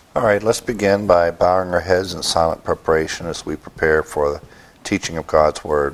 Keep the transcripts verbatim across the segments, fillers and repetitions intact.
All right, let's begin by bowing our heads in silent preparation as we prepare for the teaching of God's Word.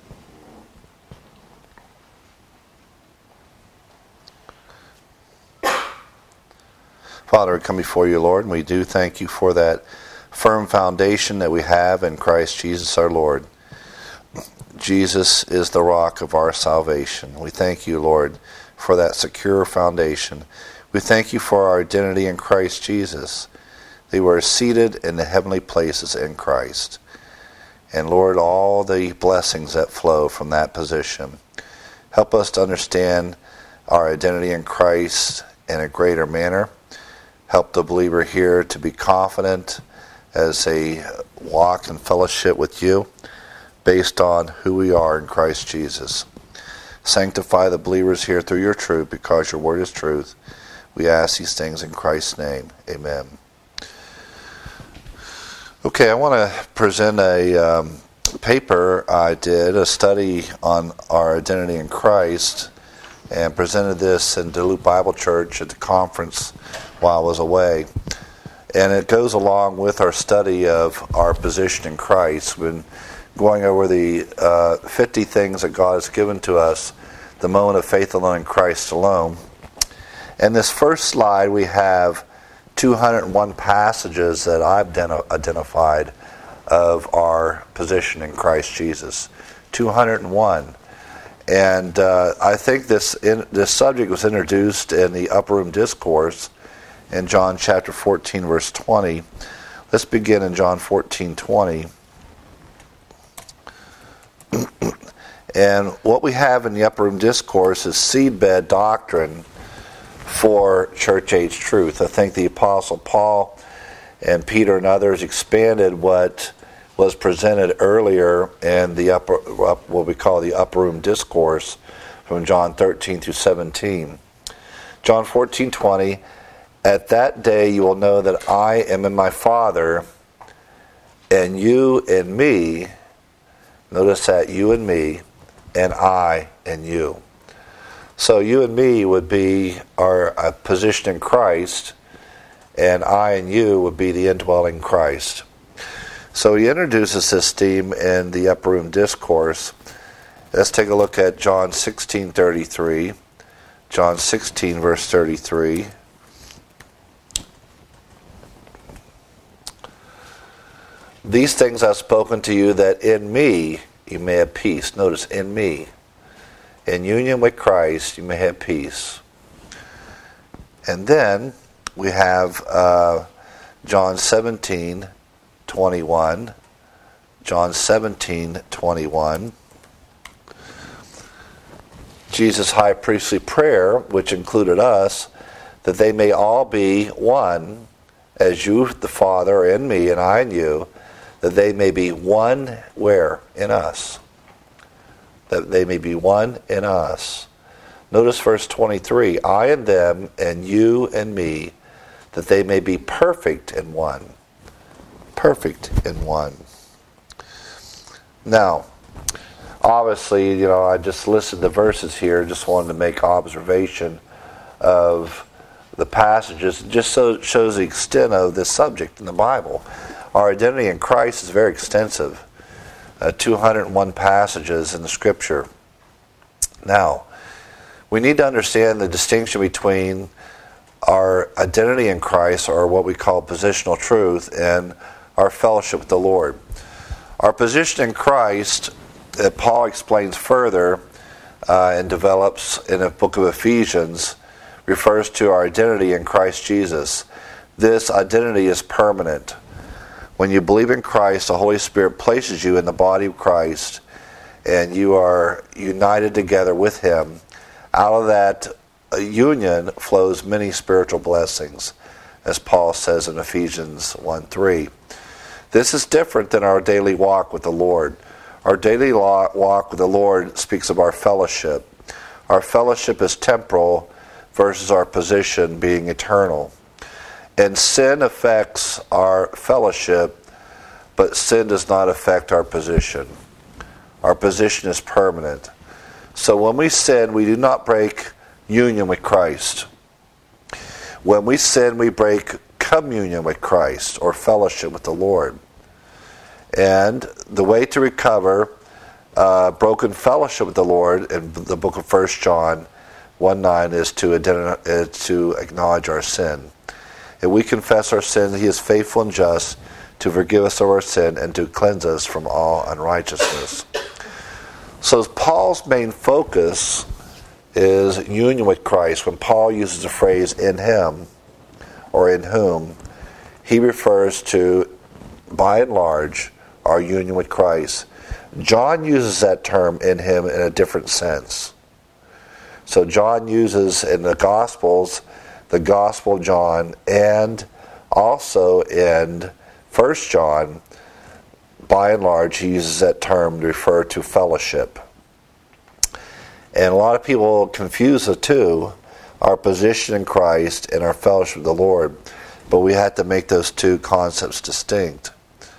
Father, we come before you, Lord, and we do thank you for that firm foundation that we have in Christ Jesus our Lord. Jesus is the rock of our salvation. We thank you, Lord, for that secure foundation. We thank you for our identity in Christ Jesus. They were seated in the heavenly places in Christ. And Lord, all the blessings that flow from that position. Help us to understand our identity in Christ in a greater manner. Help the believer here to be confident as they walk in fellowship with you based on who we are in Christ Jesus. Sanctify the believers here through your truth, because your word is truth. We ask these things in Christ's name. Amen. Okay, I want to present a um, paper I did, a study on our identity in Christ, and presented this in Duluth Bible Church at the conference while I was away. And it goes along with our study of our position in Christ. We've been going over the uh, fifty things that God has given to us, the moment of faith alone in Christ alone. And this first slide, we have two hundred one passages that I've identified of our position in Christ Jesus. two hundred one. And uh, I think this in, this subject was introduced in the Upper Room Discourse in John chapter fourteen, verse twenty. Let's begin in John fourteen, twenty. And what we have in the Upper Room Discourse is seedbed doctrine for church age truth. I think the Apostle Paul and Peter and others expanded what was presented earlier in the upper, up, what we call the Upper Room Discourse from John thirteen through seventeen. John fourteen, twenty. At that day you will know that I am in my Father, and you in me. Notice that, you and me, and I and you. So you and me would be our uh, position in Christ, and I and you would be the indwelling Christ. So he introduces this theme in the Upper Room Discourse. Let's take a look at John sixteen, thirty-three. John sixteen, verse thirty-three. These things I've spoken to you, that in me you may have peace. Notice, in me. In union with Christ, you may have peace. And then we have uh, John seventeen, twenty-one. John seventeen, twenty-one. Jesus' high priestly prayer, which included us, that they may all be one, as you, the Father, are in me, and I in you, that they may be one, where? In us. That they may be one in us. Notice verse twenty-three, I and them, and you and me, that they may be perfect in one. Perfect in one. Now, obviously, you know, I just listed the verses here, just wanted to make observation of the passages, just so it shows the extent of this subject in the Bible. Our identity in Christ is very extensive. Uh, two hundred one passages in the Scripture. Now, we need to understand the distinction between our identity in Christ, or what we call positional truth, and our fellowship with the Lord. Our position in Christ, that Paul explains further uh, and develops in the book of Ephesians, refers to our identity in Christ Jesus. This identity is permanent. When you believe in Christ, the Holy Spirit places you in the body of Christ, and you are united together with Him. Out of that union flows many spiritual blessings, as Paul says in Ephesians one three. This is different than our daily walk with the Lord. Our daily walk with the Lord speaks of our fellowship. Our fellowship is temporal versus our position being eternal. And sin affects our fellowship, but sin does not affect our position. Our position is permanent. So when we sin, we do not break union with Christ. When we sin, we break communion with Christ or fellowship with the Lord. And the way to recover uh, broken fellowship with the Lord in the book of First John one nine is to, identi- is to acknowledge our sin. If we confess our sin, He is faithful and just to forgive us of our sin and to cleanse us from all unrighteousness. So Paul's main focus is union with Christ. When Paul uses the phrase in Him or in whom, he refers to, by and large, our union with Christ. John uses that term in Him in a different sense. So John uses in the Gospels, the Gospel of John, and also in First John, by and large, he uses that term to refer to fellowship. And a lot of people confuse the two, our position in Christ and our fellowship with the Lord. But we have to make those two concepts distinct.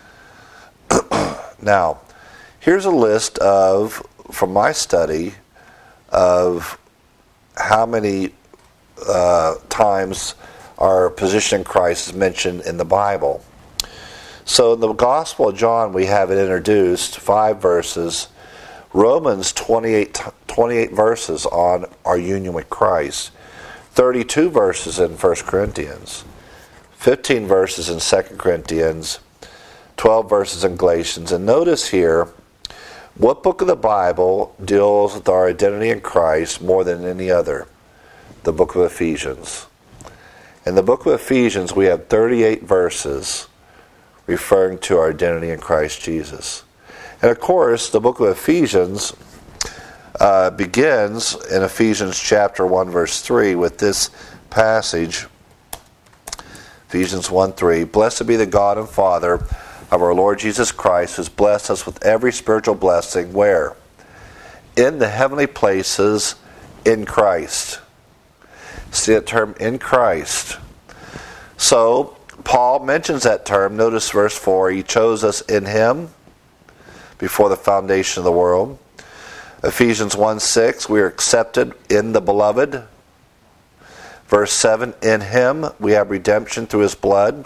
Now, here's a list of, from my study, of how many uh, times our position in Christ is mentioned in the Bible. So in the Gospel of John, we have it introduced, five verses. Romans, twenty-eight, twenty-eight verses on our union with Christ. thirty-two verses in First Corinthians. fifteen verses in Second Corinthians. twelve verses in Galatians. And notice here, what book of the Bible deals with our identity in Christ more than any other? The book of Ephesians. In the book of Ephesians, we have thirty-eight verses referring to our identity in Christ Jesus. And of course, the book of Ephesians uh, begins in Ephesians chapter one, verse three, with this passage, Ephesians one three, "Blessed be the God and Father of our Lord Jesus Christ, who has blessed us with every spiritual blessing," where? In the heavenly places in Christ. See that term, in Christ. So, Paul mentions that term. Notice verse four, He chose us in Him before the foundation of the world. Ephesians one six, we are accepted in the Beloved. Verse seven, in Him we have redemption through His blood.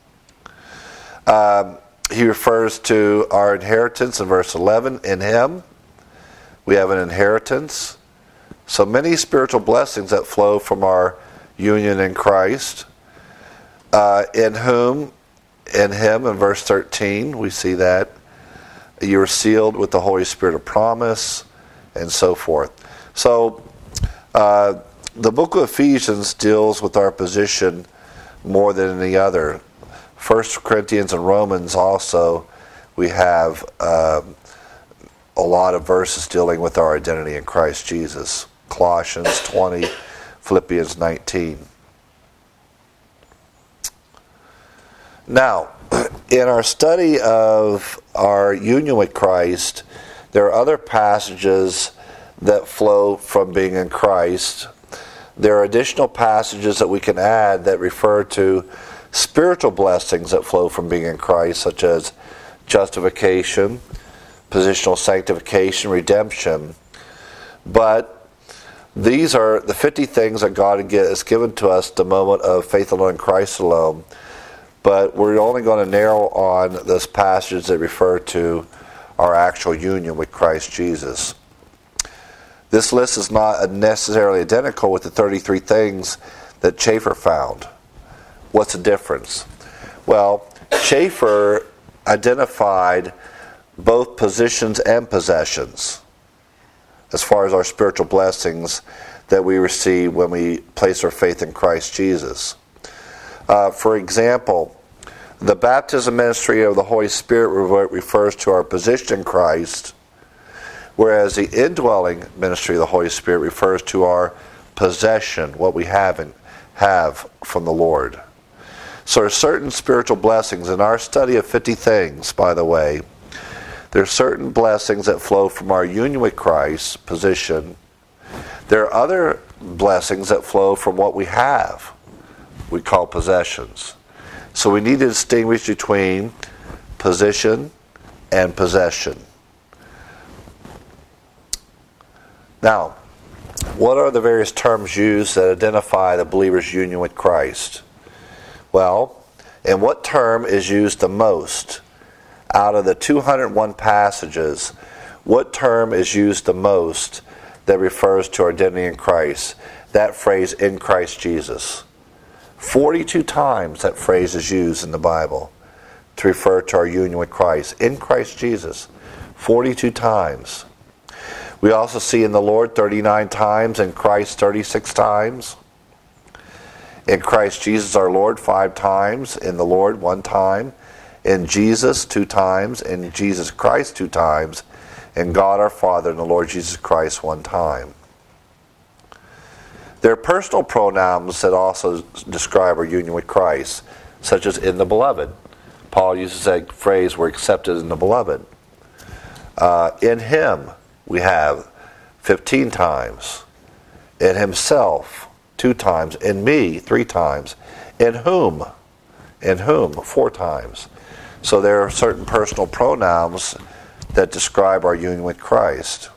Um, he refers to our inheritance in verse eleven. In Him we have an inheritance. So many spiritual blessings that flow from our union in Christ. Uh, in whom, in Him, in verse thirteen, we see that you are sealed with the Holy Spirit of promise, and so forth. So, uh, the book of Ephesians deals with our position more than any other. First Corinthians and Romans also, we have uh, a lot of verses dealing with our identity in Christ Jesus. Colossians twenty, Philippians nineteen. Now, in our study of our union with Christ, there are other passages that flow from being in Christ. There are additional passages that we can add that refer to spiritual blessings that flow from being in Christ, such as justification, positional sanctification, redemption. But these are the fifty things that God has given to us the moment of faith alone in Christ alone. But we're only going to narrow on those passages that refer to our actual union with Christ Jesus. This list is not necessarily identical with the thirty-three things that Schaeffer found. What's the difference? Well, Schaeffer identified both positions and possessions as far as our spiritual blessings that we receive when we place our faith in Christ Jesus. Uh, for example, the baptism ministry of the Holy Spirit refers to our position in Christ, whereas the indwelling ministry of the Holy Spirit refers to our possession, what we have, and have from the Lord. So there are certain spiritual blessings. In our study of fifty things, by the way, there are certain blessings that flow from our union with Christ, position. There are other blessings that flow from what we have, we call possessions. So we need to distinguish between position and possession. Now, what are the various terms used that identify the believer's union with Christ? Well, And what term is used the most? Out of the two hundred one passages, what term is used the most that refers to our identity in Christ? That phrase, in Christ Jesus. forty-two times that phrase is used in the Bible to refer to our union with Christ. In Christ Jesus. forty-two times. We also see in the Lord thirty-nine times, in Christ thirty-six times. In Christ Jesus our Lord five times, in the Lord one time, in Jesus two times, in Jesus Christ two times, in God our Father and the Lord Jesus Christ one time. There are personal pronouns that also describe our union with Christ, such as in the beloved. Paul uses that phrase, we're accepted in the beloved. Uh, in him we have fifteen times. In himself two times. In me three times. In whom? In whom? Four times. So there are certain personal pronouns that describe our union with Christ.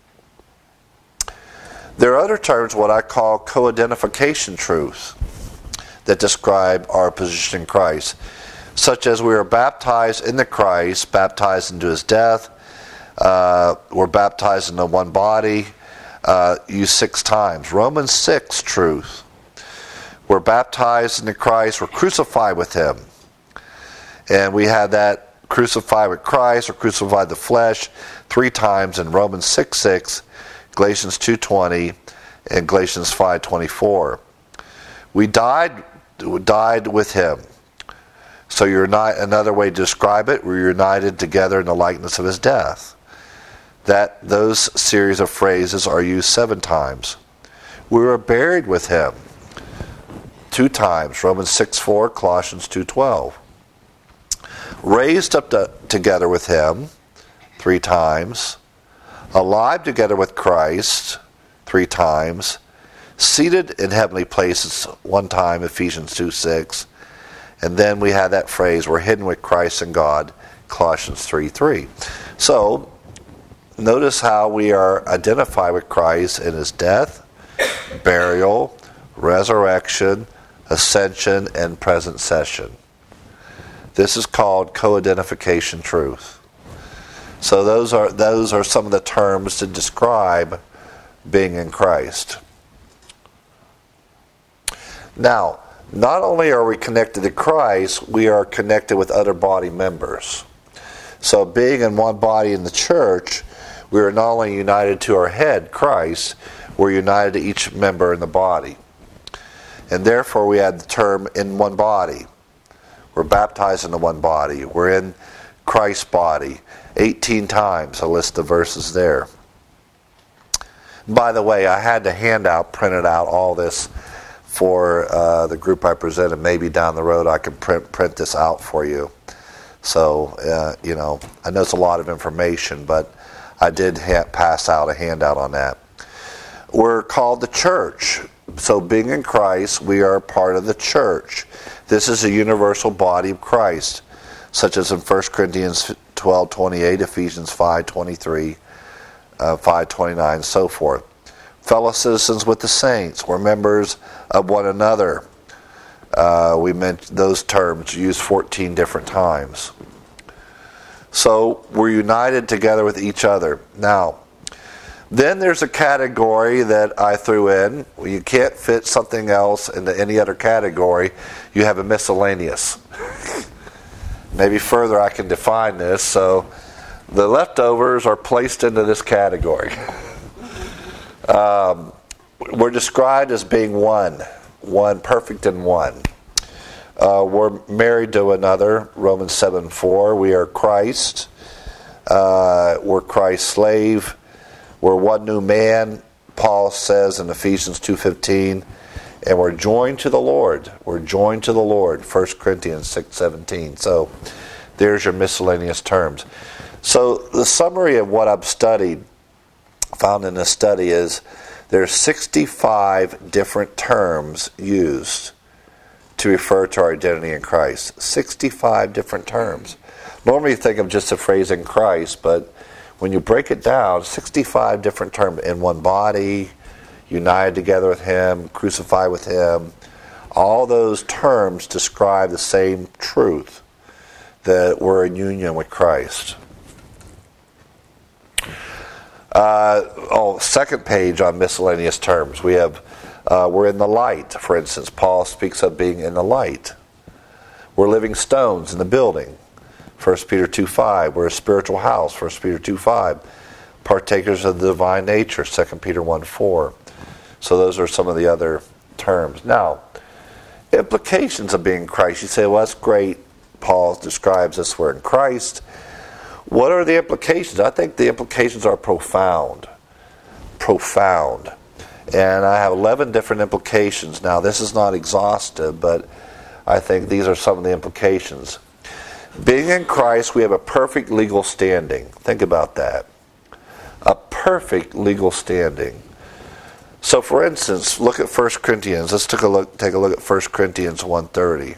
There are other terms, what I call co-identification truths, that describe our position in Christ, such as we are baptized into Christ, baptized into his death, uh, we're baptized into one body, uh, used six times. Romans six truth. We're baptized into Christ, we're crucified with him. And we have that crucified with Christ, or crucified the flesh, three times in Romans six six, Galatians two twenty, and Galatians five twenty-four. We died, died with him. So you're not, another way to describe it, we're united together in the likeness of his death. That those series of phrases are used seven times. We were buried with him two times, Romans six four, Colossians two twelve. Raised up to, together with him three times. Alive together with Christ three times. Seated in heavenly places one time, Ephesians two six. And then we have that phrase, we're hidden with Christ in God, Colossians three three. So, notice how we are identified with Christ in his death, burial, resurrection, ascension, and present session. This is called co-identification truth. So those are those are some of the terms to describe being in Christ. Now, not only are we connected to Christ, we are connected with other body members. So being in one body in the church, we are not only united to our head, Christ, we're united to each member in the body. And therefore we add the term in one body. We're baptized into one body. We're in Christ's body. eighteen times, a list of verses there. By the way, I had the handout printed out, all this, for uh, the group I presented. Maybe down the road I can print print this out for you. So, uh, you know, I know it's a lot of information, but I did ha- pass out a handout on that. We're called the church. So being in Christ, we are part of the church. This is a universal body of Christ, such as in First Corinthians twelve twenty-eight, Ephesians five twenty-three, uh, five twenty-nine, and so forth. Fellow citizens with the saints. We're members of one another. Uh, we meant those terms used fourteen different times. So we're united together with each other. Now, then there's a category that I threw in. You can't fit something else into any other category. You have a miscellaneous. Maybe further I can define this. So the leftovers are placed into this category. Um, we're described as being one. One, perfect in one. Uh, we're married to another, Romans seven four. We are Christ. Uh, we're Christ's slave. We're one new man, Paul says in Ephesians two fifteen. And we're joined to the Lord. We're joined to the Lord, First Corinthians six seventeen. So there's your miscellaneous terms. So the summary of what I've studied, found in this study, is there's sixty-five different terms used to refer to our identity in Christ. sixty-five different terms. Normally you think of just the phrase in Christ, but when you break it down, sixty-five different terms. In one body, united together with him, crucified with him, All those terms describe the same truth, that we're in union with Christ. Uh, oh, second page on miscellaneous terms. We have, uh, we're in the light, for instance. Paul speaks of being in the light. We're living stones in the building. First Peter two five. We're a spiritual house. First Peter two five. Partakers of the divine nature. Second Peter one four. So those are some of the other terms. Now, implications of being in Christ. You say, well, that's great. Paul describes us, we're in Christ. What are the implications? I think the implications are profound. Profound. And I have eleven different implications. Now, this is not exhaustive, but I think these are some of the implications. Being in Christ, we have a perfect legal standing. Think about that. A perfect legal standing. So, for instance, look at First Corinthians. Let's take a look, take a look at First Corinthians one thirty.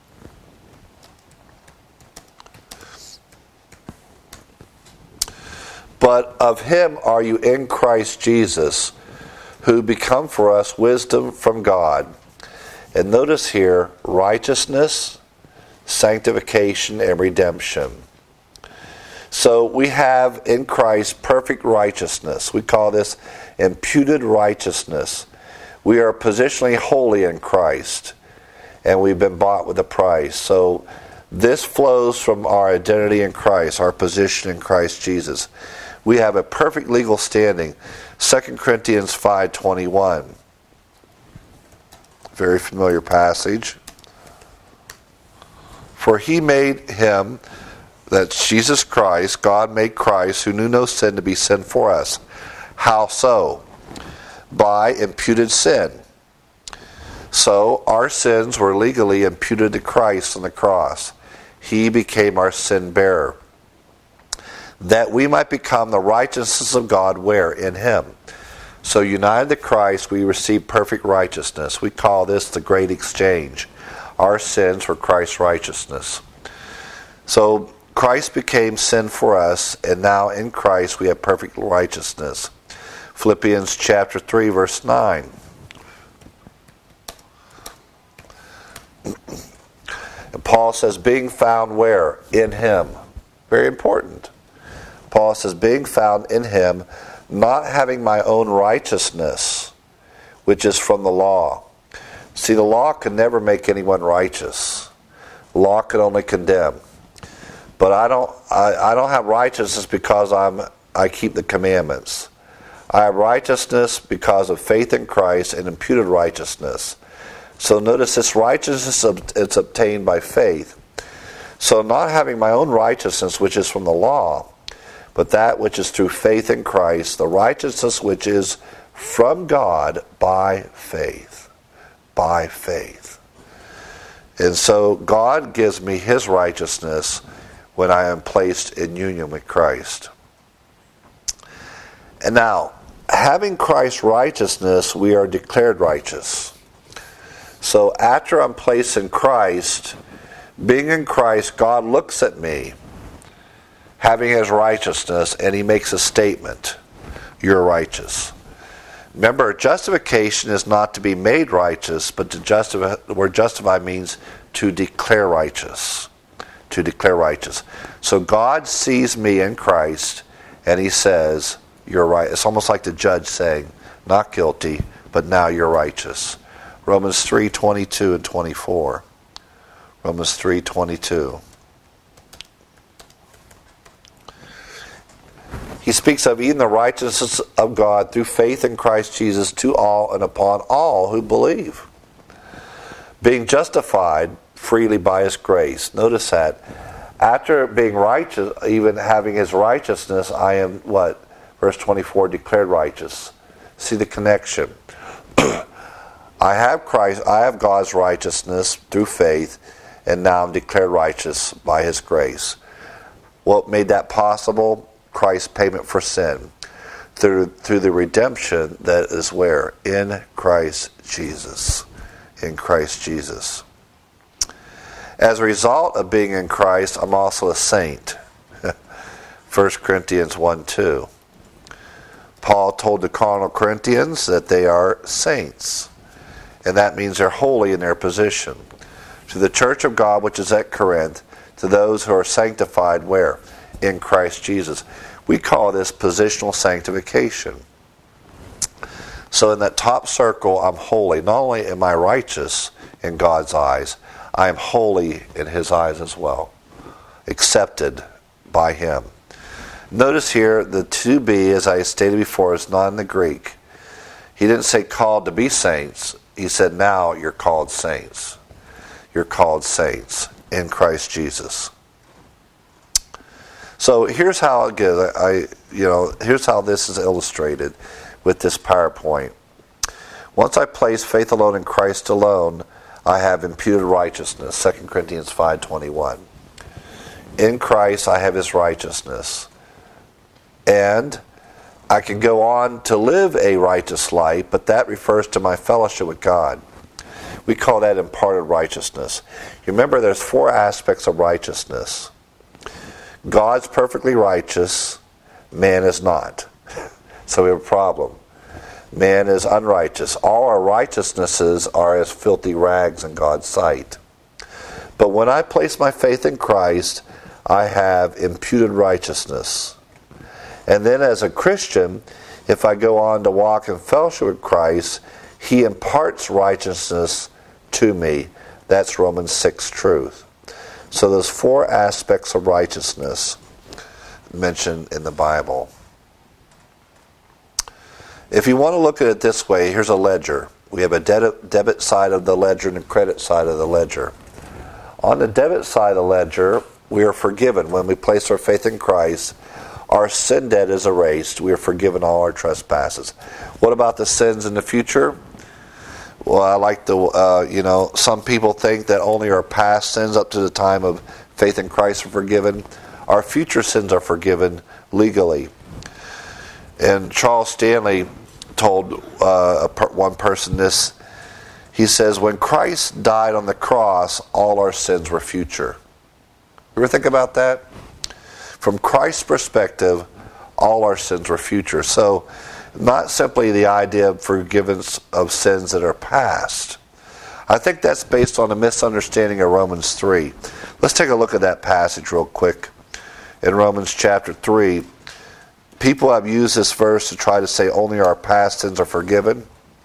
But of him are you in Christ Jesus, who become for us wisdom from God. And notice here, righteousness, sanctification, and redemption. So we have in Christ perfect righteousness. We call this imputed righteousness. We are positionally holy in Christ, and we've been bought with a price. So this flows from our identity in Christ, our position in Christ Jesus. We have a perfect legal standing. Second Corinthians five twenty-one. Very familiar passage. For he made him, that's Jesus Christ, God made Christ, who knew no sin, to be sin for us. How so? By imputed sin. So our sins were legally imputed to Christ on the cross. He became our sin bearer, that we might become the righteousness of God, where? In him. So united to Christ, we receive perfect righteousness. We call this the great exchange. Our sins for Christ's righteousness. So Christ became sin for us, and now in Christ we have perfect righteousness. Philippians chapter three, verse nine. And Paul says, being found where? In him. Very important. Paul says, being found in him, not having my own righteousness, which is from the law. See, the law can never make anyone righteous. The law can only condemn. But I don't I, I don't have righteousness because I'm I keep the commandments. I have righteousness because of faith in Christ and imputed righteousness. So notice this righteousness, it's obtained by faith. So not having my own righteousness, which is from the law, but that which is through faith in Christ, the righteousness which is from God by faith. By faith. And so God gives me his righteousness when I am placed in union with Christ. And now, having Christ's righteousness, we are declared righteous. So after I'm placed in Christ, being in Christ, God looks at me, having his righteousness, and he makes a statement. You're righteous. Remember, justification is not to be made righteous, but to justify, the word justify means to declare righteous. To declare righteous. So God sees me in Christ, and he says, you're right. It's almost like the judge saying, not guilty, but now you're righteous. Romans three twenty-two and twenty-four. Romans three twenty-two. He speaks of even the righteousness of God through faith in Christ Jesus to all and upon all who believe. Being justified freely by his grace. Notice that. After being righteous, even having his righteousness, I am what? Verse twenty-four, declared righteous. See the connection. I have Christ, I have God's righteousness through faith, and now I'm declared righteous by his grace. What made that possible? Christ's payment for sin. Through, through the redemption that is where? In Christ Jesus. In Christ Jesus. As a result of being in Christ, I'm also a saint. First Corinthians one two. Paul told the carnal Corinthians that they are saints. And that means they're holy in their position. To the church of God which is at Corinth, to those who are sanctified where? In Christ Jesus. We call this positional sanctification. So in that top circle, I'm holy. Not only am I righteous in God's eyes, I am holy in His eyes as well. Accepted by Him. Notice here, the to be, as I stated before, is not in the Greek. He didn't say called to be saints. He said now you're called saints. You're called saints in Christ Jesus. So here's how it goes. I, you know, here's how this is illustrated with this PowerPoint. Once I place faith alone in Christ alone, I have imputed righteousness. Second Corinthians five twenty-one. In Christ I have His righteousness. And I can go on to live a righteous life, but that refers to my fellowship with God. We call that imparted righteousness. Remember, there's four aspects of righteousness. God's perfectly righteous, man is not. So we have a problem. Man is unrighteous. All our righteousnesses are as filthy rags in God's sight. But when I place my faith in Christ, I have imputed righteousness. And then as a Christian, if I go on to walk in fellowship with Christ, He imparts righteousness to me. That's Romans six truth. So there's four aspects of righteousness mentioned in the Bible. If you want to look at it this way, here's a ledger. We have a debit side of the ledger and a credit side of the ledger. On the debit side of the ledger, we are forgiven. When we place our faith in Christ, our sin debt is erased. We are forgiven all our trespasses. What about the sins in the future? Well, I like the, uh, you know, some people think that only our past sins up to the time of faith in Christ are forgiven. Our future sins are forgiven legally. And Charles Stanley told uh, a per- one person this. He says, when Christ died on the cross, all our sins were future. You ever think about that? From Christ's perspective, all our sins were future. So, not simply the idea of forgiveness of sins that are past. I think that's based on a misunderstanding of Romans three. Let's take a look at that passage real quick. In Romans chapter three, people have used this verse to try to say only our past sins are forgiven.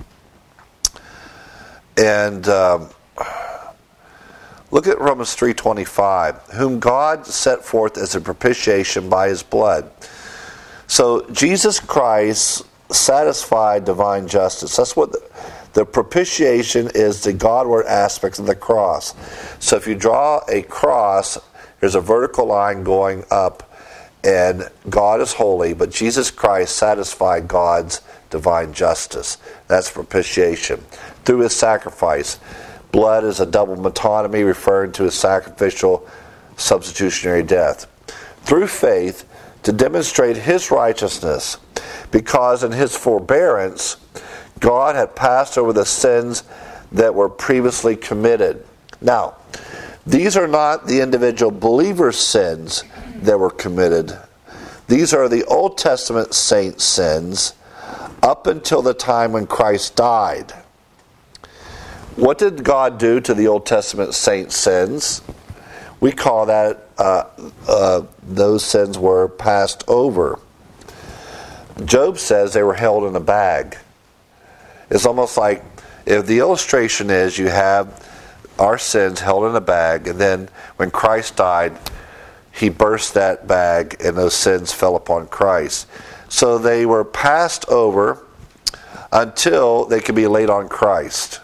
And um, look at Romans three twenty-five, whom God set forth as a propitiation by His blood. So Jesus Christ satisfied divine justice. That's what the, the propitiation is, the Godward aspects of the cross. So if you draw a cross, there's a vertical line going up, and God is holy, but Jesus Christ satisfied God's divine justice. That's propitiation. Through His sacrifice. Blood is a double metonymy referring to His sacrificial substitutionary death. Through faith, to demonstrate His righteousness, because in His forbearance, God had passed over the sins that were previously committed. Now, these are not the individual believer's sins that were committed. These are the Old Testament saints' sins up until the time when Christ died. What did God do to the Old Testament saints' sins? We call that uh, uh, those sins were passed over. Job says they were held in a bag. It's almost like if the illustration is you have our sins held in a bag, and then when Christ died, He burst that bag and those sins fell upon Christ. So they were passed over until they could be laid on Christ.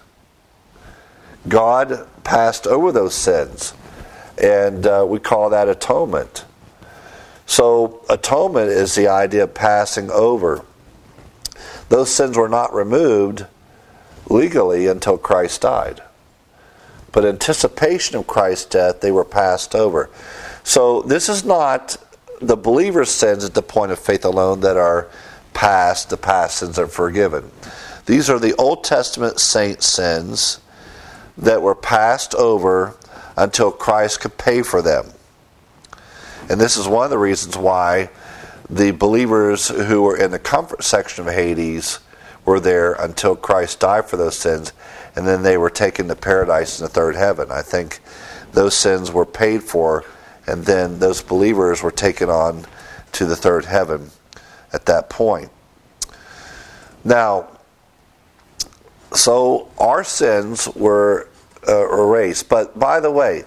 God passed over those sins, and uh, we call that atonement. So atonement is the idea of passing over. Those sins were not removed legally until Christ died. But in anticipation of Christ's death, they were passed over. So this is not the believer's sins at the point of faith alone that are past, the past sins are forgiven. These are the Old Testament saint sins that were passed over until Christ could pay for them. And this is one of the reasons why the believers who were in the comfort section of Hades were there until Christ died for those sins, and then they were taken to paradise in the third heaven. I think those sins were paid for, and then those believers were taken on to the third heaven at that point. Now, so our sins were uh, erased. But by the way,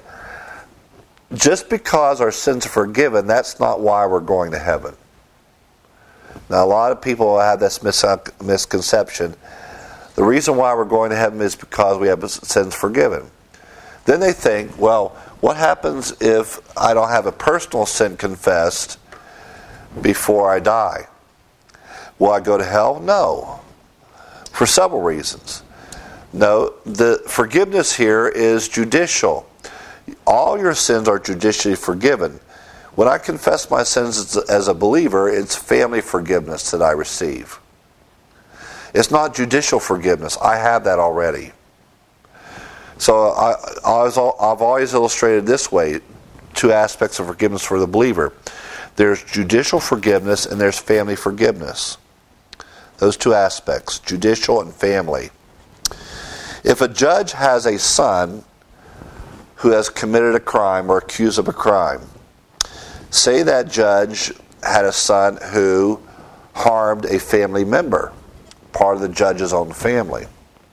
just because our sins are forgiven, that's not why we're going to heaven. Now, a lot of people have this mis- misconception. The reason why we're going to heaven is because we have sins forgiven. Then they think, well, what happens if I don't have a personal sin confessed before I die? Will I go to hell? No. For several reasons. No, the forgiveness here is judicial. All your sins are judicially forgiven. When I confess my sins as a believer, it's family forgiveness that I receive. It's not judicial forgiveness. I have that already. So I, I've always illustrated this way, two aspects of forgiveness for the believer. There's judicial forgiveness and there's family forgiveness. Those two aspects, judicial and family. If a judge has a son who has committed a crime or accused of a crime, say that judge had a son who harmed a family member, part of the judge's own family.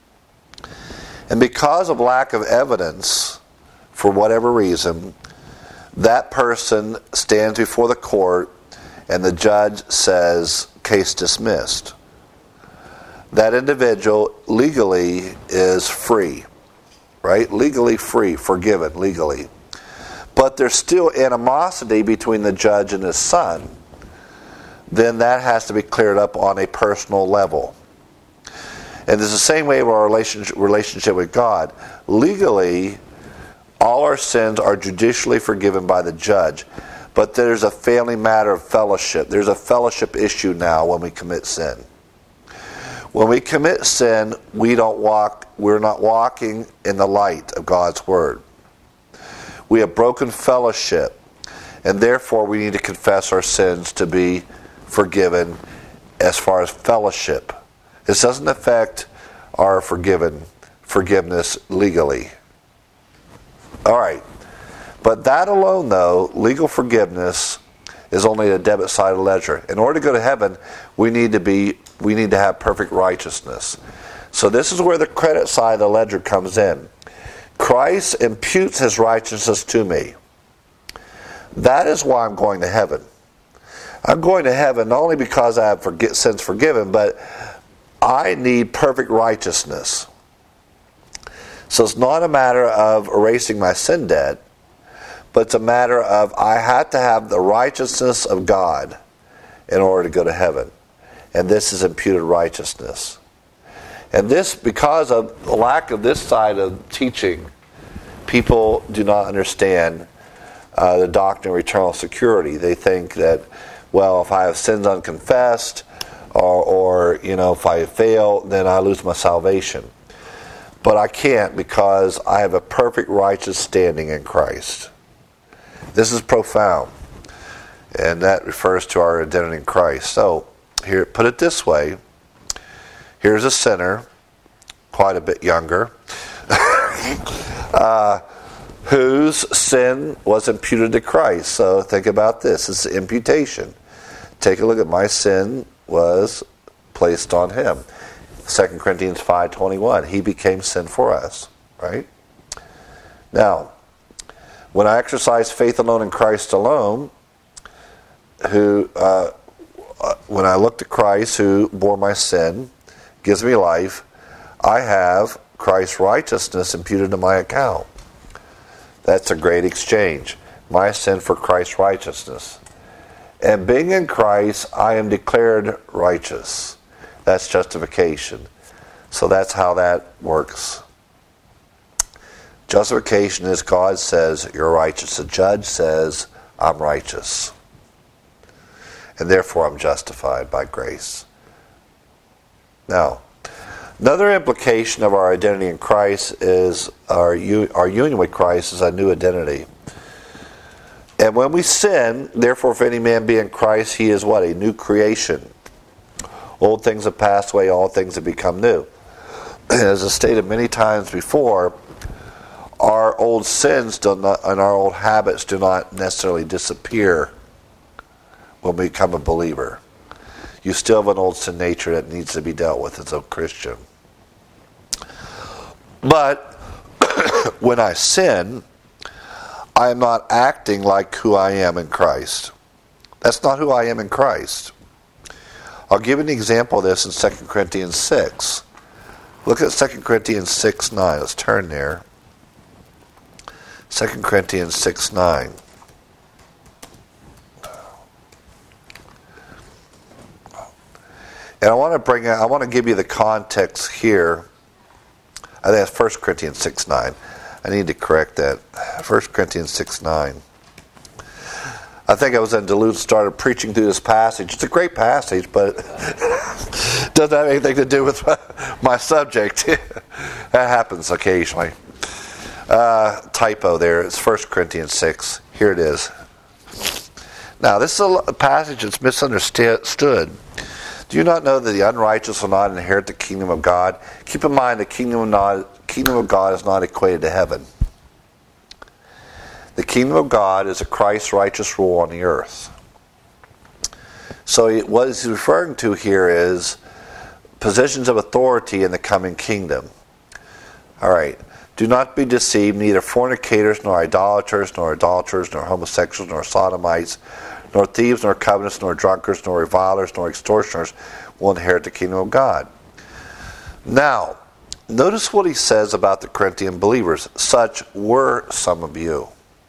And because of lack of evidence, for whatever reason, that person stands before the court and the judge says, case dismissed. That individual legally is free, right? Legally free, forgiven, legally. But there's still animosity between the judge and his son. Then that has to be cleared up on a personal level. And it's the same way with our relationship, relationship with God. Legally, all our sins are judicially forgiven by the judge. But there's a family matter of fellowship. There's a fellowship issue now when we commit sin. When we commit sin, we don't walk, we're not walking in the light of God's Word. We have broken fellowship, and therefore we need to confess our sins to be forgiven as far as fellowship. This doesn't affect our forgiven forgiveness legally. All right. But that alone, though, legal forgiveness is only the debit side of the ledger. In order to go to heaven, we need to be we need to have perfect righteousness. So this is where the credit side of the ledger comes in. Christ imputes his righteousness to me. That is why I'm going to heaven. I'm going to heaven not only because I have forget, sins forgiven, but I need perfect righteousness. So it's not a matter of erasing my sin debt, but it's a matter of I have to have the righteousness of God in order to go to heaven. And this is imputed righteousness. And this, because of the lack of this side of teaching, people do not understand uh, the doctrine of eternal security. They think that, well, if I have sins unconfessed, or, or you know, if I fail, then I lose my salvation. But I can't, because I have a perfect righteous standing in Christ. This is profound. And that refers to our identity in Christ. So, here, put it this way. Here's a sinner, quite a bit younger, uh, whose sin was imputed to Christ. So think about this. It's imputation. Take a look at my sin was placed on him. Second Corinthians five twenty-one. He became sin for us. Right? Now, when I exercise faith alone in Christ alone, who, uh, when I look to Christ who bore my sin, gives me life, I have Christ's righteousness imputed to my account. That's a great exchange. My sin for Christ's righteousness. And being in Christ, I am declared righteous. That's justification. So that's how that works. Justification is God says you're righteous. The judge says I'm righteous. And therefore I'm justified by grace. Now, another implication of our identity in Christ is our, our union with Christ is a new identity. And when we sin, therefore if any man be in Christ, he is what? A new creation. Old things have passed away, all things have become new. As I stated many times before, our old sins do not, and our old habits do not necessarily disappear when we become a believer. You still have an old sin nature that needs to be dealt with as a Christian. But when I sin, I am not acting like who I am in Christ. That's not who I am in Christ. I'll give you an example of this in Second Corinthians six. Look at Second Corinthians six nine. Let's turn there. Second Corinthians six nine. And I want to bring I want to give you the context here. I think that's First Corinthians six nine. I need to correct that. First Corinthians six nine. I think I was in Duluth, started preaching through this passage. It's a great passage, but it doesn't have anything to do with my subject. That happens occasionally. Uh, typo there. It's First Corinthians six. Here it is. Now, this is a passage that's misunderstood. Do you not know that the unrighteous will not inherit the kingdom of God? Keep in mind, the kingdom of, not, kingdom of God is not equated to heaven. The kingdom of God is a Christ's righteous rule on the earth. So what he's referring to here is positions of authority in the coming kingdom. All right. Do not be deceived, neither fornicators, nor idolaters, nor idolaters, nor homosexuals, nor sodomites, nor thieves, nor covetous, nor drunkards, nor revilers, nor extortioners will inherit the kingdom of God. Now, notice what he says about the Corinthian believers. Such were some of you.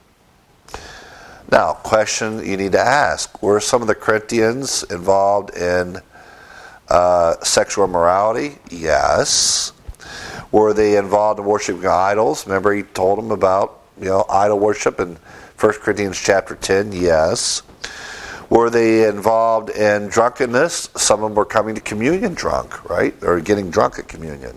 Now, question you need to ask. Were some of the Corinthians involved in uh, sexual immorality? Yes. Were they involved in worshiping idols? Remember he told them about, you know, idol worship in First Corinthians chapter ten? Yes. Were they involved in drunkenness? Some of them were coming to communion drunk, right? Or getting drunk at communion.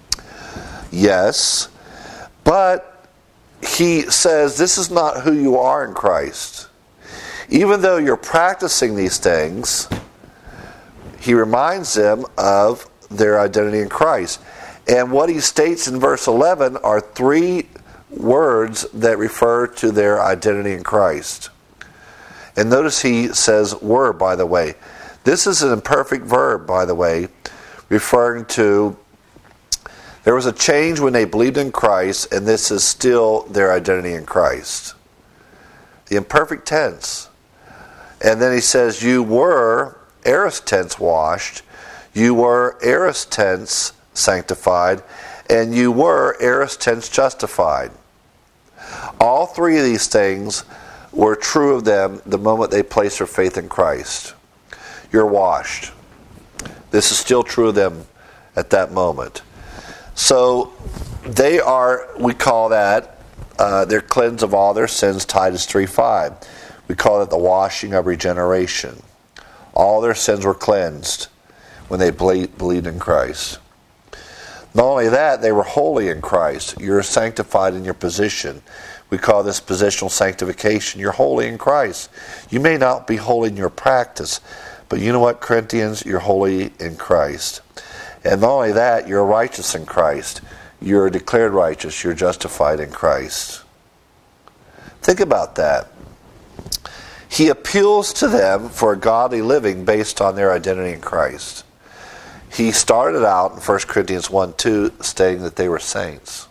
Yes. But he says this is not who you are in Christ. Even though you're practicing these things, he reminds them of their identity in Christ. And what he states in verse eleven are three words that refer to their identity in Christ. And notice he says were, by the way. This is an imperfect verb, by the way, referring to there was a change when they believed in Christ, and this is still their identity in Christ. The imperfect tense. And then he says, you were aorist tense washed, you were aorist tense sanctified, and you were aorist tense justified. All three of these things were true of them the moment they placed their faith in Christ. You're washed. This is still true of them at that moment. So they are, we call that, uh, they're cleansed of all their sins, Titus three five. We call it the washing of regeneration. All their sins were cleansed when they believed in Christ. Not only that, they were holy in Christ. You're sanctified in your position. We call this positional sanctification. You're holy in Christ. You may not be holy in your practice, but you know what, Corinthians? You're holy in Christ. And not only that, you're righteous in Christ. You're declared righteous. You're justified in Christ. Think about that. He appeals to them for a godly living based on their identity in Christ. He started out in First Corinthians one two stating that they were saints.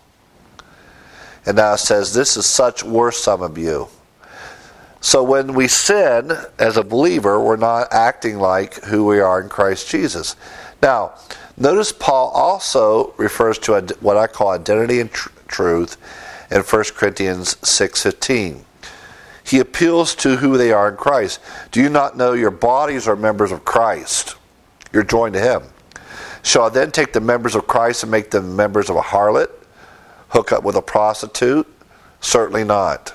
And now it says, this is such were some of you. So when we sin as a believer, we're not acting like who we are in Christ Jesus. Now, notice Paul also refers to what I call identity and tr- truth in First Corinthians six fifteen. He appeals to who they are in Christ. Do you not know your bodies are members of Christ? You're joined to him. Shall I then take the members of Christ and make them members of a harlot? Hook up with a prostitute? Certainly not.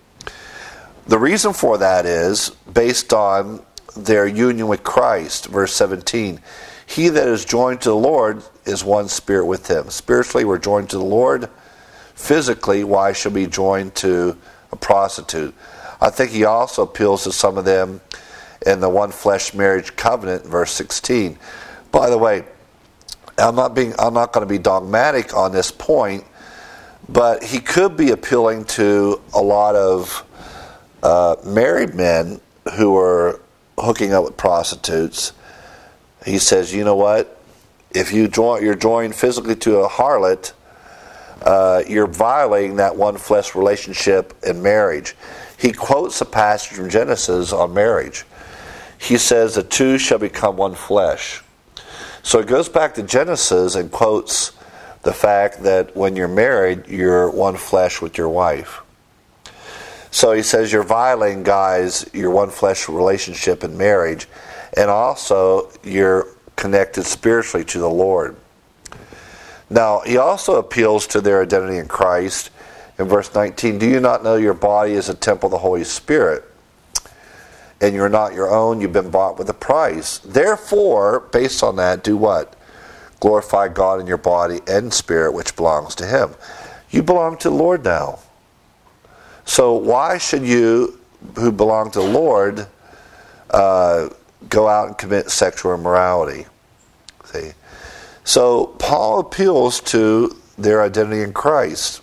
The reason for that is based on their union with Christ. Verse seventeen. He that is joined to the Lord is one spirit with him. Spiritually, we're joined to the Lord. Physically, why should we be joined to a prostitute? I think he also appeals to some of them in the one flesh marriage covenant, verse sixteen. By the way, I'm not being I'm not going to be dogmatic on this point, but he could be appealing to a lot of uh, married men who are hooking up with prostitutes. He says, you know what? If you join, you're joined physically to a harlot, uh, you're violating that one flesh relationship in marriage. He quotes a passage from Genesis on marriage. He says, the two shall become one flesh. So it goes back to Genesis and quotes the fact that when you're married, you're one flesh with your wife. So he says you're violating, guys, your one flesh relationship in marriage, and also you're connected spiritually to the Lord. Now, he also appeals to their identity in Christ. In verse nineteen, do you not know your body is a temple of the Holy Spirit? And you're not your own, you've been bought with a price. Therefore, based on that, do what? Glorify God in your body and spirit, which belongs to Him. You belong to the Lord now. So why should you, who belong to the Lord, uh, go out and commit sexual immorality? See? So Paul appeals to their identity in Christ.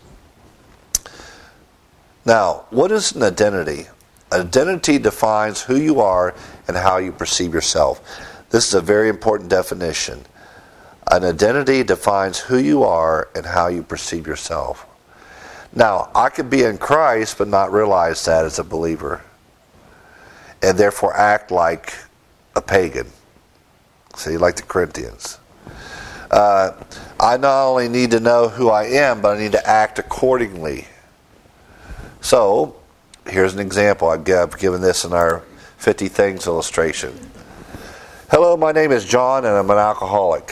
Now, what is an identity? Identity defines who you are and how you perceive yourself. This is a very important definition. An identity defines who you are and how you perceive yourself. Now, I could be in Christ but not realize that as a believer, and therefore act like a pagan. See, like the Corinthians. Uh, I not only need to know who I am, but I need to act accordingly. So, here's an example. I've given this in our fifty things illustration. Hello, my name is John and I'm an alcoholic.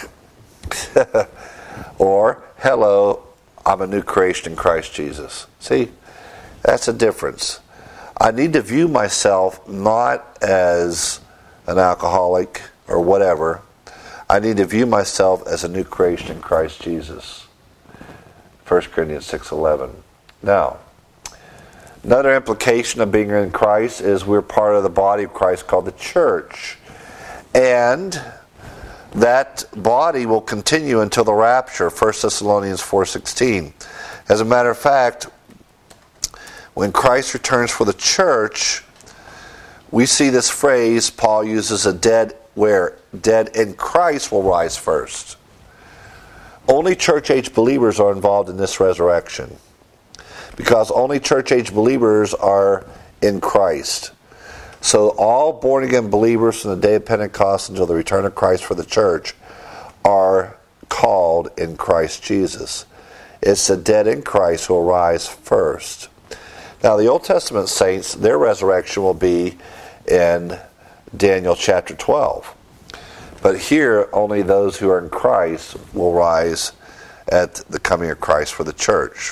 Or, hello, I'm a new creation in Christ Jesus. See, that's a difference. I need to view myself not as an alcoholic or whatever. I need to view myself as a new creation in Christ Jesus. First Corinthians six eleven. Now, another implication of being in Christ is we're part of the body of Christ called the church. And that body will continue until the rapture, First Thessalonians four sixteen. As a matter of fact, when Christ returns for the church, we see this phrase Paul uses, a dead where dead in Christ will rise first. Only church-age believers are involved in this resurrection, because only church-age believers are in Christ. So all born-again believers from the day of Pentecost until the return of Christ for the church are called in Christ Jesus. It's the dead in Christ who will rise first. Now the Old Testament saints, their resurrection will be in Daniel chapter twelve. But here, only those who are in Christ will rise at the coming of Christ for the church.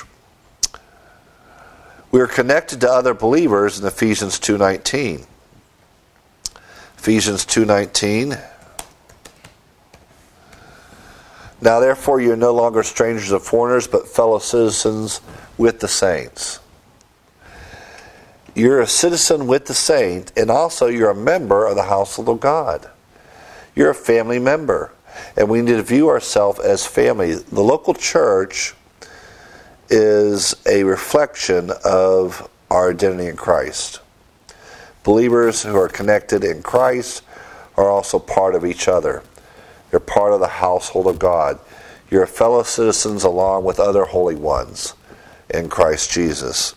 We are connected to other believers in Ephesians two nineteen. Ephesians two nineteen. Now therefore you are no longer strangers and foreigners, but fellow citizens with the saints. You're a citizen with the saint, and also you're a member of the household of God. You're a family member, and we need to view ourselves as family. The local church is a reflection of our identity in Christ. Believers who are connected in Christ are also part of each other. They're part of the household of God. You're fellow citizens along with other holy ones in Christ Jesus.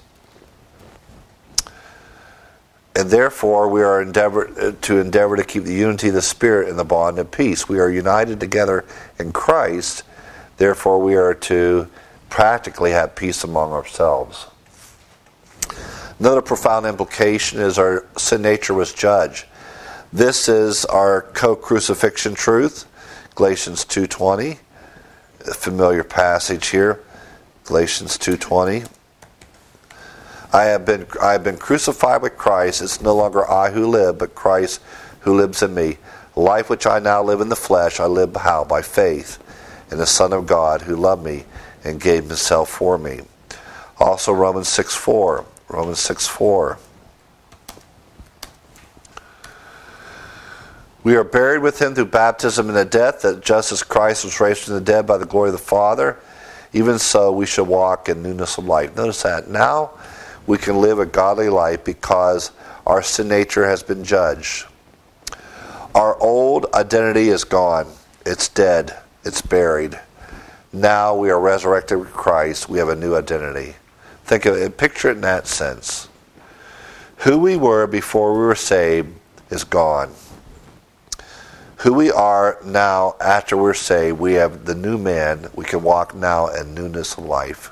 And therefore, we are endeavor, to endeavor to keep the unity of the Spirit in the bond of peace. We are united together in Christ. Therefore, we are to practically have peace among ourselves. Another profound implication is our sin nature was judged. This is our co-crucifixion truth, Galatians two twenty. A familiar passage here, Galatians two twenty. I have been I have been crucified with Christ. It's no longer I who live, but Christ who lives in me. Life which I now live in the flesh, I live how? By faith in the Son of God who loved me and gave himself for me. Also Romans six four. Romans six four. We are buried with him through baptism into death, that just as Christ was raised from the dead by the glory of the Father, even so we should walk in newness of life. Notice that. Now we can live a godly life because our sin nature has been judged. Our old identity is gone. It's dead. It's buried. Now we are resurrected with Christ. We have a new identity. Think of it, picture it in that sense. Who we were before we were saved is gone. Who we are now after we're saved, we have the new man. We can walk now in newness of life.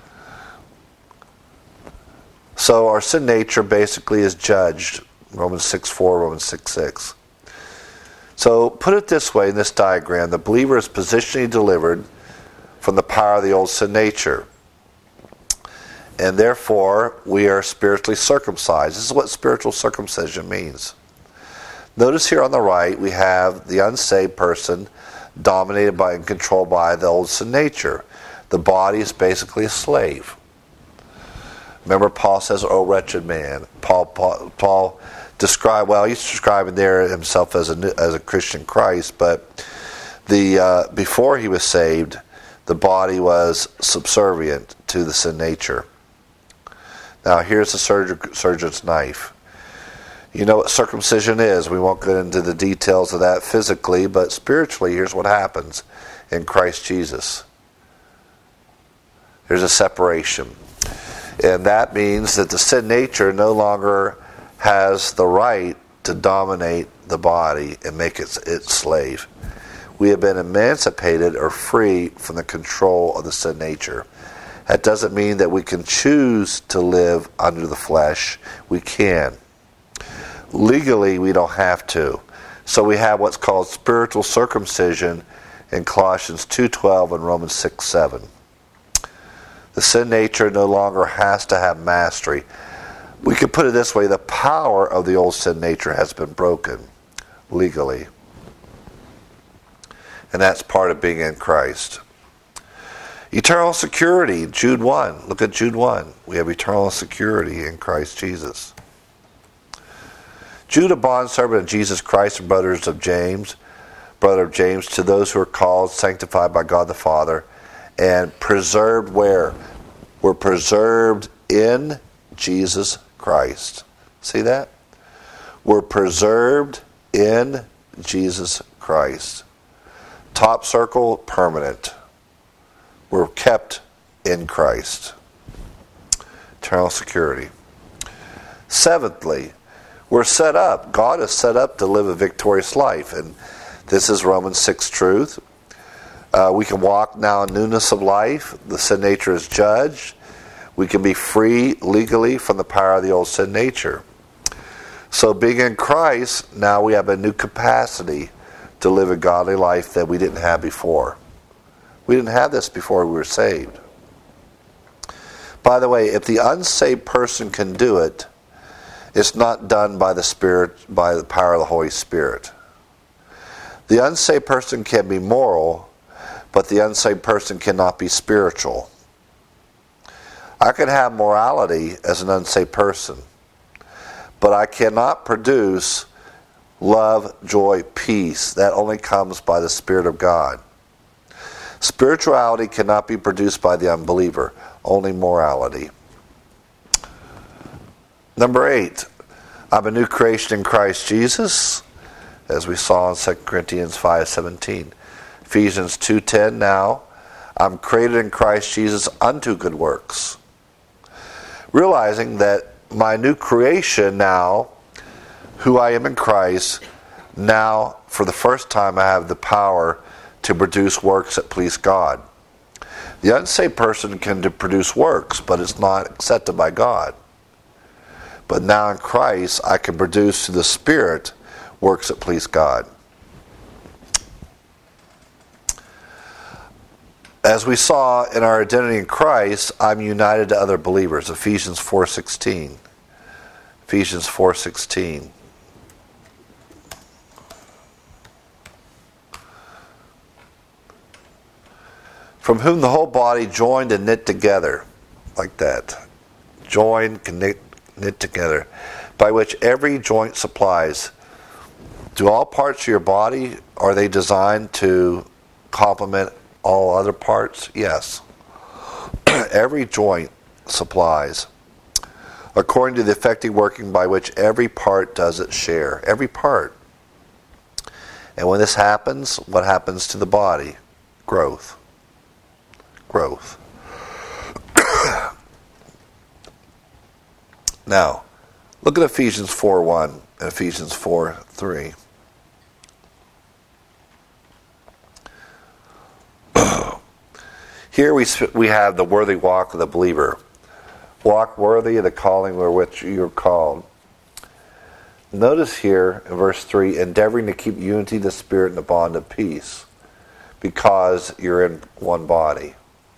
So our sin nature basically is judged. Romans six four, Romans six six. So put it this way in this diagram. The believer is positionally delivered from the power of the old sin nature. And therefore, we are spiritually circumcised. This is what spiritual circumcision means. Notice here on the right, we have the unsaved person dominated by and controlled by the old sin nature. The body is basically a slave. Remember, Paul says, "Oh, wretched man." Paul, Paul, Paul described, well, he's describing there himself as a as a Christian Christ, but the uh, before he was saved, the body was subservient to the sin nature. Now, here's the surg- surgeon's knife. You know what circumcision is. We won't get into the details of that physically, but spiritually, here's what happens in Christ Jesus. There's a separation. And that means that the sin nature no longer has the right to dominate the body and make it its slave. We have been emancipated or free from the control of the sin nature. That doesn't mean that we can choose to live under the flesh. We can. Legally, we don't have to. So we have what's called spiritual circumcision in Colossians two twelve and Romans six seven. The sin nature no longer has to have mastery. We could put it this way: the power of the old sin nature has been broken legally. And that's part of being in Christ. Eternal security, Jude one. Look at Jude one. We have eternal security in Christ Jesus. Jude, a bondservant of Jesus Christ and brothers of James, brother of James, to those who are called, sanctified by God the Father, and preserved where? We're preserved in Jesus Christ. See that? We're preserved in Jesus Christ. Top circle, permanent. We're kept in Christ. Eternal security. Seventhly, we're set up. God is set up to live a victorious life. And this is Romans six truth. Uh, we can walk now in newness of life. The sin nature is judged. We can be free legally from the power of the old sin nature. So being in Christ, now we have a new capacity to live a godly life that we didn't have before. We didn't have this before we were saved. By the way, if the unsaved person can do it, it's not done by the Spirit, by the power of the Holy Spirit. The unsaved person can be moral, but the unsaved person cannot be spiritual. I can have morality as an unsaved person, but I cannot produce love, joy, peace. That only comes by the Spirit of God. Spirituality cannot be produced by the unbeliever, only morality. Number eight, I'm a new creation in Christ Jesus, as we saw in Second Corinthians five seventeen. Ephesians two ten, now I'm created in Christ Jesus unto good works. Realizing that my new creation now, who I am in Christ, now for the first time I have the power to produce works that please God. The unsaved person can produce works, but it's not accepted by God. But now in Christ, I can produce through the Spirit works that please God. As we saw in our identity in Christ, I'm united to other believers. Ephesians four sixteen. Ephesians four sixteen. From whom the whole body joined and knit together, like that. Joined, knit, knit together, by which every joint supplies Do all parts of your body, are they designed to complement all other parts? Yes. Every joint supplies, according to the effective working by which every part does its share. Every part. And when this happens, what happens to the body? Growth. Growth. Now, look at Ephesians four one and Ephesians four three. Here we we have the worthy walk of the believer. Walk worthy of the calling wherewith you are called. Notice here in verse three, endeavoring to keep unity of the Spirit in the bond of peace, because you're in one body.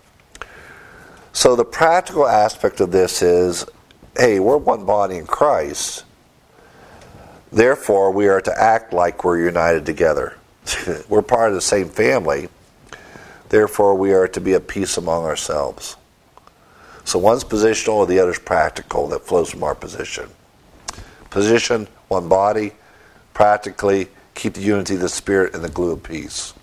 So the practical aspect of this is, hey, we're one body in Christ. Therefore, we are to act like we're united together. We're part of the same family. Therefore, we are to be at peace among ourselves. So one's positional, the other's practical, that flows from our position. Position, one body. Practically, keep the unity of the Spirit and the glue of peace.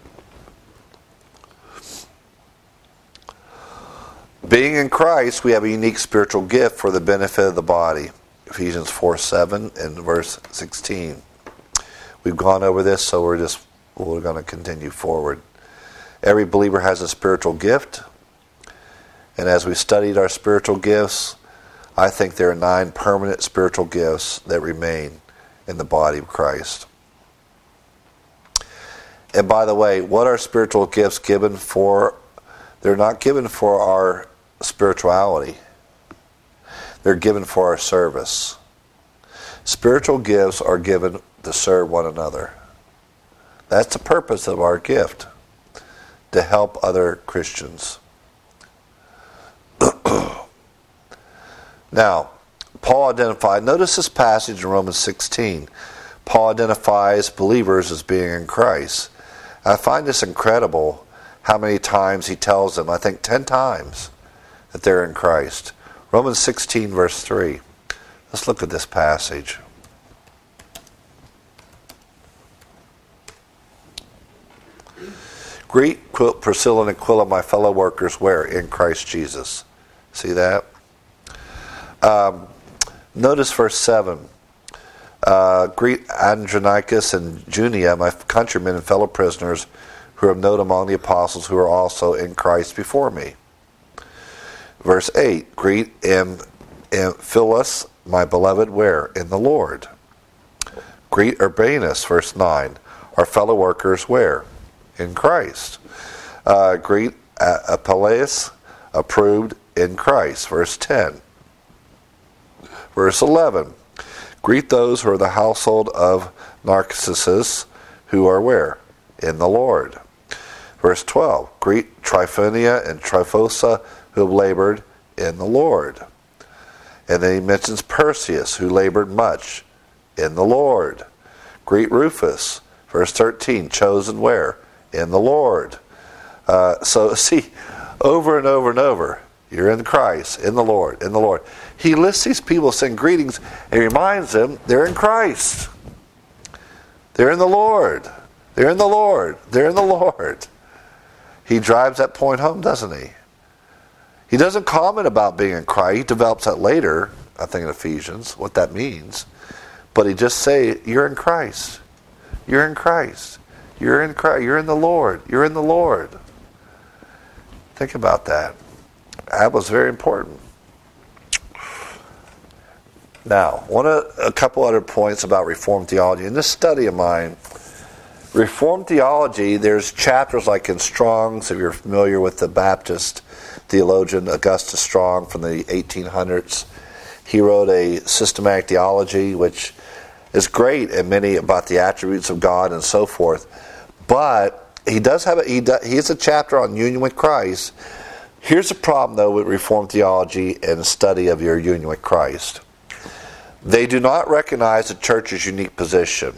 Being in Christ, we have a unique spiritual gift for the benefit of the body. Ephesians four seven and verse sixteen. We've gone over this, so we're just we're going to continue forward. Every believer has a spiritual gift. And as we studied our spiritual gifts, I think there are nine permanent spiritual gifts that remain in the body of Christ. And by the way, what are spiritual gifts given for? They're not given for our spirituality. They're given for our service. Spiritual gifts are given to serve one another. That's the purpose of our gift, to help other Christians. Now, Paul identified, notice this passage in Romans sixteen. Paul identifies believers as being in Christ. I find this incredible how many times he tells them, I think ten times, that they're in Christ. Romans sixteen, verse three. Let's look at this passage. Greet Priscilla and Aquila, my fellow workers, where? In Christ Jesus. See that? Um, notice verse seven. Uh, Greet Andronicus and Junia, my countrymen and fellow prisoners, who are known among the apostles, who are also in Christ before me. Verse eight. Greet Amphilas, my beloved, where? In the Lord. Greet Urbanus, verse nine. Our fellow workers, where? In Christ. Uh, greet Apelles, approved in Christ. Verse ten. Verse eleven. Greet those who are the household of Narcissus, who are where? In the Lord. Verse twelve. Greet Tryphonia and Tryphosa, who have labored in the Lord. And then he mentions Perseus, who labored much in the Lord. Greet Rufus. Verse thirteen. Chosen where? In the Lord. Uh, so see, over and over and over, you're in Christ, in the Lord, in the Lord. He lists these people saying greetings and reminds them they're in Christ. They're in the Lord. They're in the Lord. They're in the Lord. He drives that point home, doesn't he? He doesn't comment about being in Christ. He develops that later, I think in Ephesians, what that means. But he just say, you're in Christ. You're in Christ. You're in Christ. You're in the Lord. You're in the Lord. Think about that. That was very important. Now, one of, a couple other points about Reformed theology. In this study of mine, Reformed theology, there's chapters like in Strong's, if you're familiar with the Baptist theologian Augustus Strong from the eighteen hundreds. He wrote a systematic theology, which is great and many about the attributes of God and so forth. But he does have a, he, does, he has a chapter on union with Christ. Here's the problem, though, with Reformed theology and the study of your union with Christ. They do not recognize the church's unique position.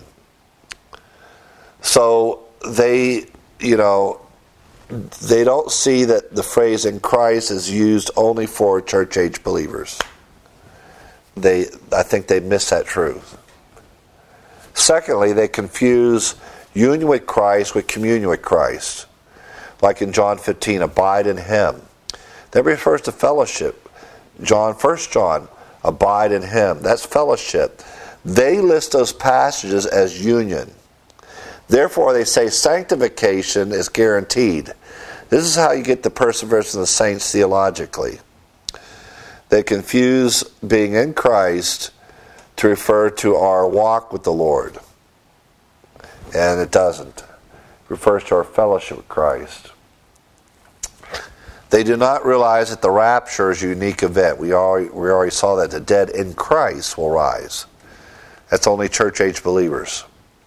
So they, you know, they don't see that the phrase in Christ is used only for church-age believers. They, I think they miss that truth. Secondly, they confuse union with Christ with communion with Christ. Like in John fifteen, abide in him. That refers to fellowship. John, First John, abide in him. That's fellowship. They list those passages as union. Therefore, they say sanctification is guaranteed. This is how you get the perseverance of the saints theologically. They confuse being in Christ to refer to our walk with the Lord. And it doesn't. It refers to our fellowship with Christ. They do not realize that the rapture is a unique event. We already, we already saw that the dead in Christ will rise. That's only church-age believers.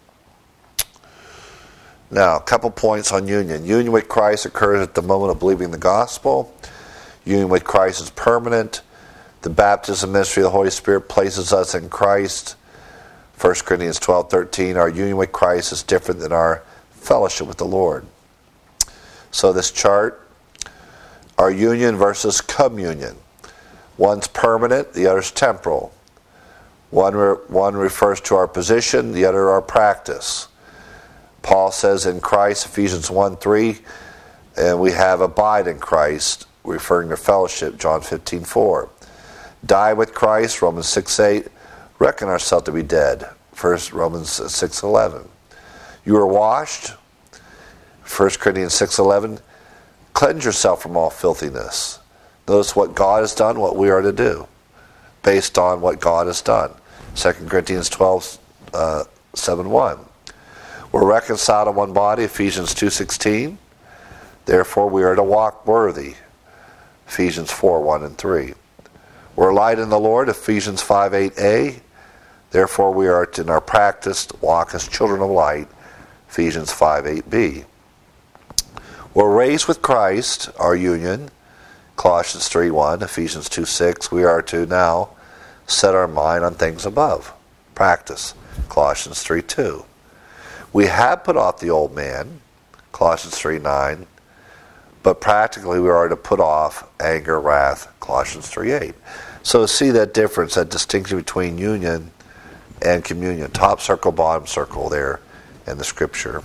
Now, a couple points on union. Union with Christ occurs at the moment of believing the gospel. Union with Christ is permanent. The baptism ministry of the Holy Spirit places us in Christ. First Corinthians twelve thirteen, our union with Christ is different than our fellowship with the Lord. So this chart, our union versus communion. One's permanent, the other's temporal. One, re- one refers to our position, the other our practice. Paul says in Christ, Ephesians one three, and we have abide in Christ, referring to fellowship, John fifteen four. Die with Christ, Romans six eight. Reckon ourselves to be dead, First Romans six eleven. You are washed, First Corinthians six eleven. Cleanse yourself from all filthiness. Notice what God has done, what we are to do, based on what God has done. Second Corinthians twelve seven one. We're reconciled in one body, Ephesians two sixteen. Therefore we are to walk worthy, Ephesians four one and three. We're light in the Lord, Ephesians five eight a. Therefore we are to, in our practice, to walk as children of light, Ephesians five eight b. We're raised with Christ, our union, Colossians three one, Ephesians two six. We are to now set our mind on things above, practice, Colossians three two. We have put off the old man, Colossians three nine, but practically we are to put off anger, wrath, Colossians three eight. So see that difference, that distinction between union and communion. Top circle, bottom circle there in the scripture.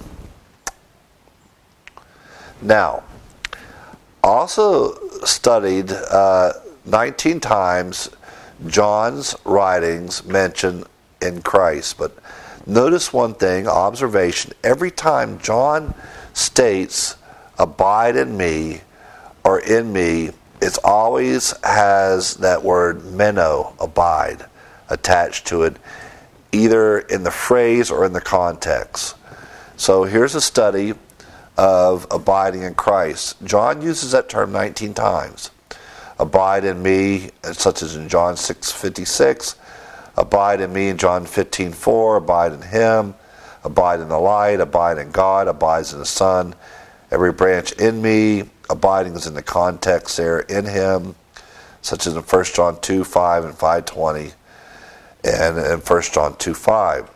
Now, also studied uh, nineteen times John's writings mention in Christ, but notice one thing, observation. Every time John states, abide in me, or in me, it always has that word meno, abide, attached to it, either in the phrase or in the context. So here's a study of abiding in Christ. John uses that term nineteen times. Abide in me, such as in John six fifty-six. Abide in me in John fifteen four. Abide in him. Abide in the light. Abide in God. Abides in the Son. Every branch in me. Abiding is in the context there, in him, such as in First John two five and five twenty, and in First John two five.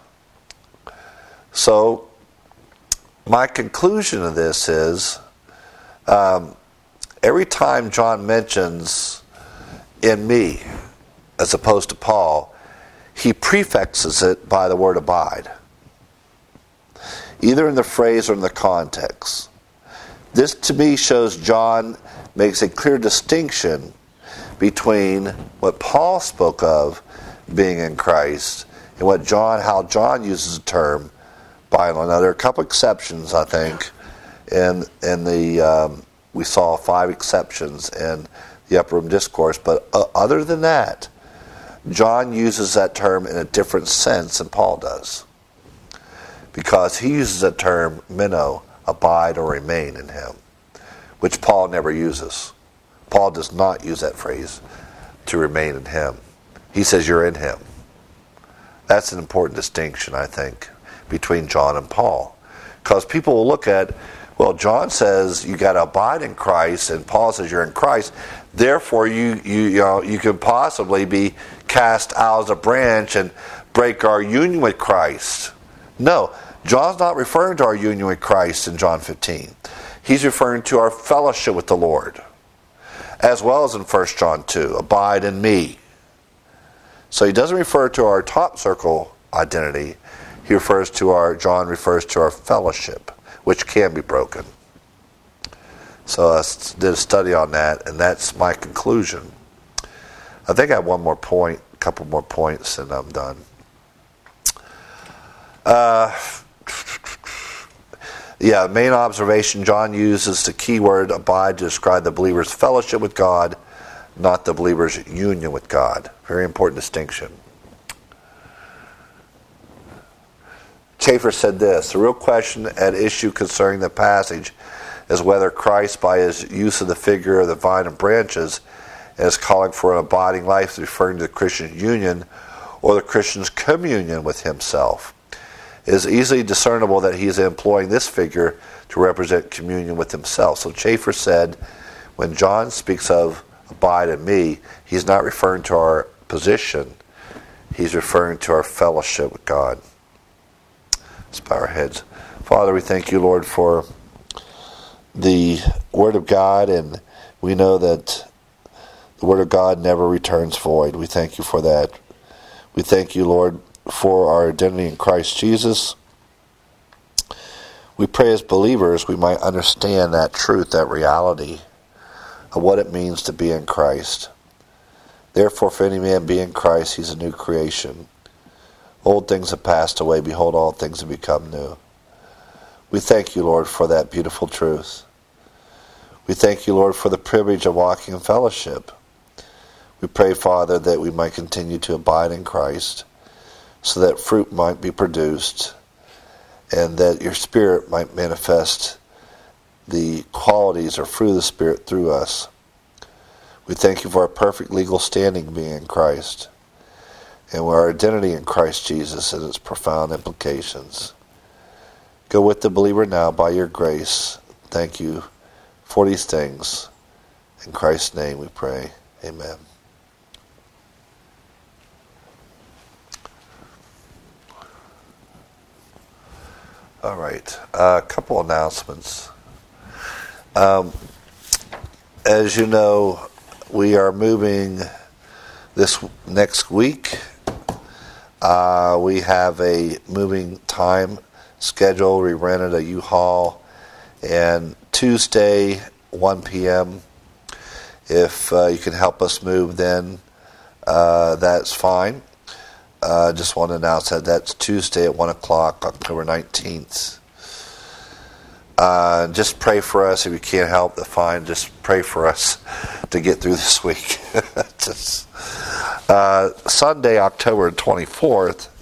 So, my conclusion of this is, um, every time John mentions in me, as opposed to Paul, he prefixes it by the word abide, either in the phrase or in the context. This to me shows John makes a clear distinction between what Paul spoke of being in Christ and what John, how John uses the term by and large. Now there are a couple exceptions, I think, in in the um, we saw five exceptions in the Upper Room Discourse, but uh, other than that, John uses that term in a different sense than Paul does, because he uses that term meno, abide or remain in him, which Paul never uses. Paul does not use that phrase, to remain in him. He says you're in him. That's an important distinction, I think, between John and Paul. Because people will look at, well, John says you got to abide in Christ, and Paul says you're in Christ. Therefore, you you you know you can possibly be cast out as a branch and break our union with Christ. No, John's not referring to our union with Christ in John fifteen. He's referring to our fellowship with the Lord, as well as in First John two, abide in me. So he doesn't refer to our top circle identity. he refers to our, John refers to our fellowship, which can be broken. So I did a study on that, and that's my conclusion. I think I have one more point, a couple more points, and I'm done. Uh, yeah, main observation, John uses the key word abide to describe the believer's fellowship with God, not the believer's union with God. Very important distinction. Chafer said this, the real question at issue concerning the passage is whether Christ, by his use of the figure of the vine and branches, and his calling for an abiding life, is referring to the Christian's union or the Christian's communion with himself. It is easily discernible that he is employing this figure to represent communion with himself. So Chafer said, when John speaks of abide in me, he's not referring to our position, he's referring to our fellowship with God. Let's bow our heads. Father, we thank you, Lord, for the Word of God, and we know that the Word of God never returns void. We thank you for that. We thank you, Lord, for our identity in Christ Jesus. We pray as believers we might understand that truth, that reality of what it means to be in Christ. Therefore, if any man be in Christ, he's a new creation. Old things have passed away. Behold, all things have become new. We thank you, Lord, for that beautiful truth. We thank you, Lord, for the privilege of walking in fellowship. We pray, Father, that we might continue to abide in Christ so that fruit might be produced and that your Spirit might manifest the qualities or fruit of the Spirit through us. We thank you for our perfect legal standing being in Christ and our identity in Christ Jesus and its profound implications. Go with the believer now by your grace. Thank you for these things. In Christ's name we pray. Amen. All right. A uh, couple announcements. Um, as you know, we are moving this next week. Uh, we have a moving time schedule. We rented a U-Haul, and Tuesday, one p.m. If uh, you can help us move, then uh, that's fine. I uh, just want to announce that that's Tuesday at one o'clock, October nineteenth. Uh, just pray for us. If you can't help, that's fine. Just pray for us to get through this week. just, uh, Sunday, October twenty-fourth,